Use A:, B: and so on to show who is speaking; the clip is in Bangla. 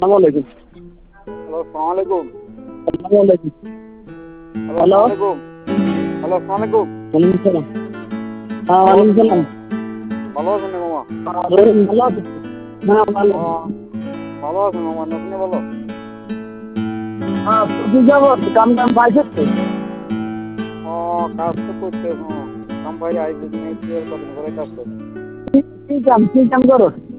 A: আসসালামু আলাইকুম।
B: হ্যালো, আসসালামু আলাইকুম।
A: আসসালামু আলাইকুম।
B: Hello,
A: hello.
B: আসসালামু আলাইকুম। হ্যালো, আসসালামু আলাইকুম।
A: ওয়ালাইকুম সালাম। হ্যাঁ,
B: ভালো
A: ওয়ালাইকুম
B: আছেন
A: সালাম।
B: মামা? ভালো আছেন রে মামা?
A: ভালো আছেন? হ্যাঁ, ভালো।
B: ও, ভালো আছেন মামা? আপনি ভালো?
A: হ্যাঁ, কি যাবত কাম পাইছেন তো?
B: ও, কাজ তো করতে মামা। কাম ভাই আইসি নেই, কদিন ধরে কাজ করে।
A: কি কাম করো?